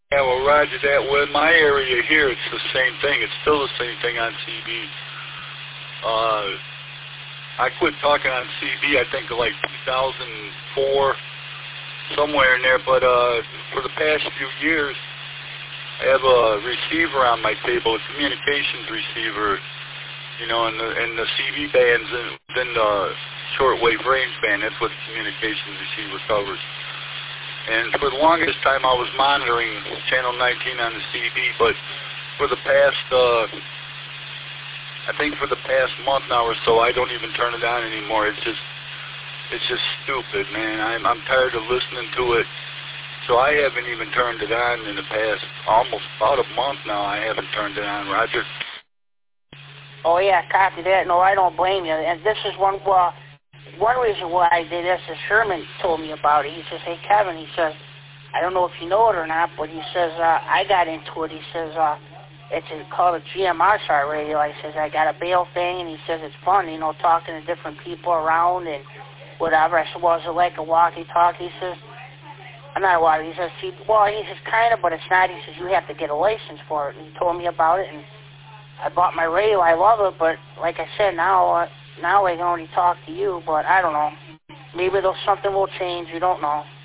Yeah, well, Roger that. Well, in my area here, it's the same thing. It's still the same thing on CB. I quit talking on CB, I think, like 2004, somewhere in there. But for the past few years, I have a receiver on my table, a communications receiver, you know, and the CB band's in the shortwave range band. That's what the communications receiver covers. And for the longest time, I was monitoring Channel 19 on the CB, but for the past, I think for the past month now or so, I don't even turn it on anymore. It's just stupid, man. I'm tired of listening to it. So I haven't even turned it on in the past almost about a month now. I haven't turned it on, Roger. Oh yeah, copy that. No, I don't blame you. And this is one reason why I did this is Sherman told me about it. He says, hey, Kevin, he says, I don't know if you know it or not, but he says, I got into it. He says, it's called a GMR radio. He says, I got a bail thing, and he says, it's fun, you know, talking to different people around and whatever. I said, well, is it like a walkie-talkie? He says, I'm not a walkie. He says, he says, kind of, but it's not. He says, you have to get a license for it. And he told me about it, and I bought my radio. I love it, but like I said, now I can only talk to you, but I don't know. Maybe something will change. You don't know.